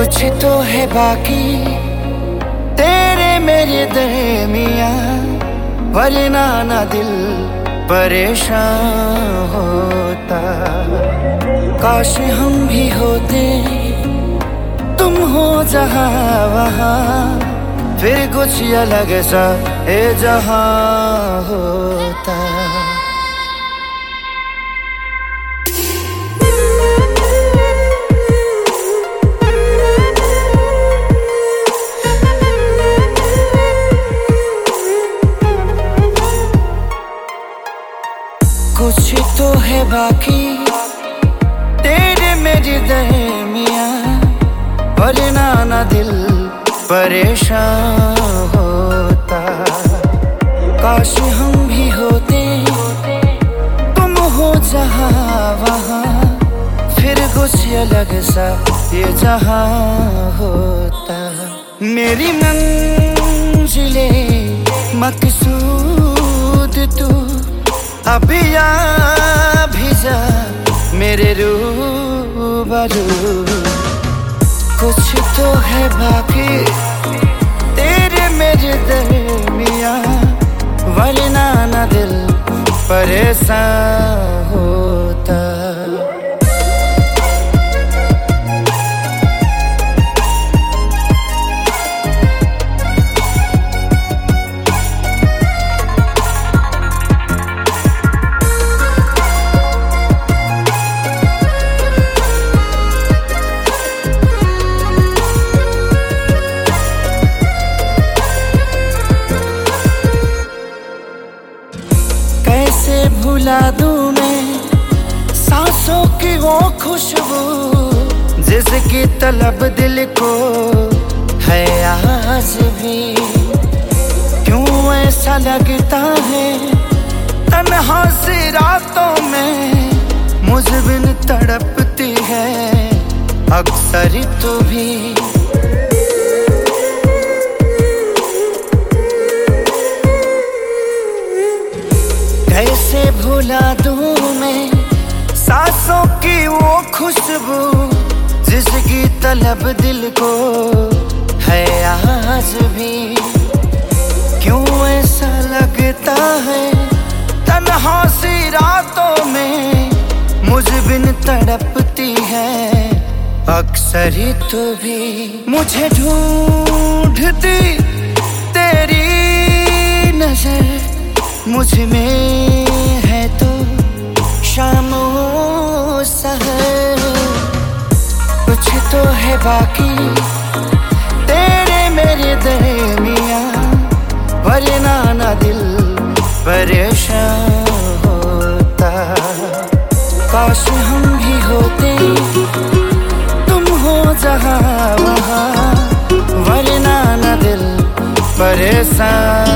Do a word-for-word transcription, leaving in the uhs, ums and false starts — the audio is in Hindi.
कुछ तो है बाकी तेरे मेरे दरमिया, वरना ना दिल परेशान होता। काश हम भी होते तुम हो जहां वहां, फिर कुछ अलग सा ए जहां होता। कुछ तो है बाकी तेरे मेरे दरमिया, वरना ना दिल परेशान होता। काश हम भी होते तुम हो जहां वहां, फिर कुछ अलग सा ये जहां होता। मेरी मंजिले मकसूद तू अभी आ भी जा मेरे रूबरू। कुछ तो है बाकी तेरे मेरे दरमिया, वरना ना दिल परेशान होता। भुला दूं मैं सांसों की वो खुशबू, जिसकी तलब दिल को है आज भी। क्यों ऐसा लगता है तन्हा सी रातों में, मुझ बिन तड़पती है अक्सर तू भी। कैसे भुला दूं मैं सांसों की वो खुशबू, जिसकी तलब दिल को है आज भी। क्यों ऐसा लगता है तन्हा सी रातों में, मुझ बिन तड़पती है अक्सर तू भी। मुझे ढूंढती तेरी नजर, मुझ में है तो शामो सहर। कुछ तो है बाकी तेरे मेरे दरमिया, वरना ना दिल परेशान होता। काश हम भी होते तुम हो जहां वहां, वरना ना दिल परेशान